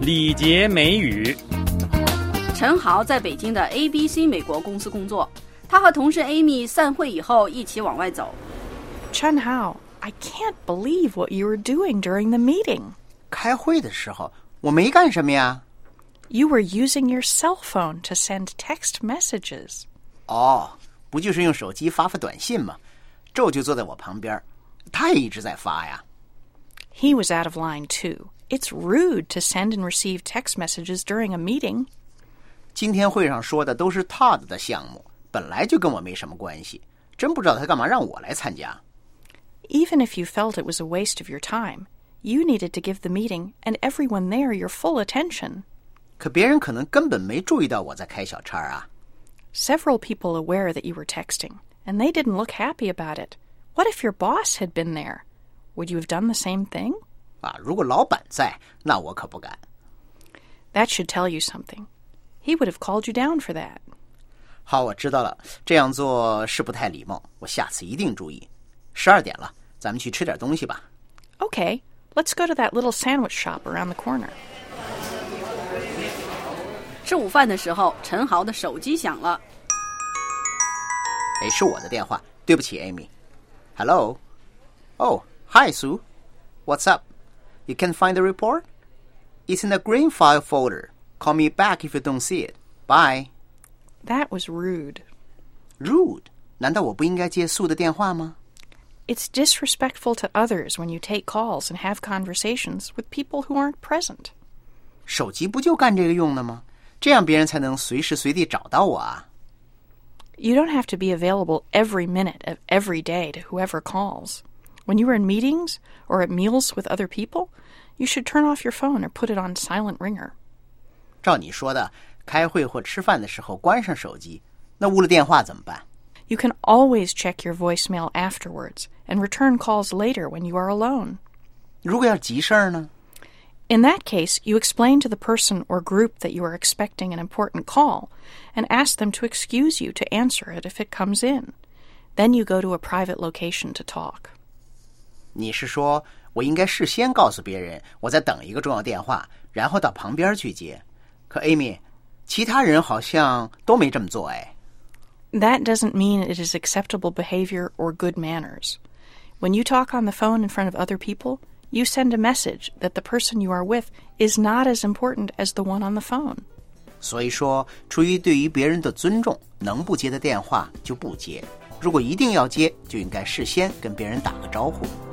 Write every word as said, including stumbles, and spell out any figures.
礼节美语。 陈豪在北京的 A B C 美国公司工作，他和同事 Amy 散会以后一起往外走。 Chen Hao, I can't believe what you were doing during the meeting. 开会的时候，我没干什么呀。 You were using your cell phone to send text messages. 哦，不就是用手机发发短信吗？Joe就坐在我旁边，他也一直在发呀。 He was out of line too. It's rude to send and receive text messages during a meeting. 今天会上说的都是 Todd 的项目，本来就跟我没什么关系，真不知道他干嘛让我来参加。 Even if you felt it was a waste of your time, you needed to give the meeting and everyone there your full attention. 可别人可能根本没注意到我在开小差啊。 Several people aware that you were texting, and they didn't look happy about it. What if your boss had been there? Would you have done the same thing? 啊，如果老板在，那我可不敢。 That should tell you something. He would have called you down for that. 好，我知道了，这样做是不太礼貌，我下次一定注意。十二点了，咱们去吃点东西吧。 Okay, let's go to that little sandwich shop around the corner. 吃午饭的时候，陈豪的手机响了。 哎，是我的电话，对不起 Amy。Hello. Oh, hi Sue. What's up? You can't find the report? It's in the green file folder. Call me back if you don't see it. Bye. That was rude. Rude? 难道我不应该接Sue的电话吗？ It's disrespectful to others when you take calls and have conversations with people who aren't present. 手机不就干这个用的吗？这样别人才能随时随地找到我啊。 You don't have to be available every minute of every day to whoever calls. When you are in meetings or at meals with other people, you should turn off your phone or put it on silent ringer. 照你说的，开会或吃饭的时候关上手机，那误了电话怎么办？ You can always check your voicemail afterwards and return calls later when you are alone. 如果要急事儿呢？ In that case, you explain to the person or group that you are expecting an important call and ask them to excuse you to answer it if it comes in. Then you go to a private location to talk. 你是说我应该事先告诉别人我在等一个重要电话，然后到旁边去接？可 Amy， 其他人好像都没这么做哎。 That doesn't mean it is acceptable behavior or good manners. When you talk on the phone in front of other people, you send a message that the person you are with is not as important as the one on the phone. 所以说，出于对于别人的尊重，能不接的电话就不接。如果一定要接，就应该事先跟别人打个招呼。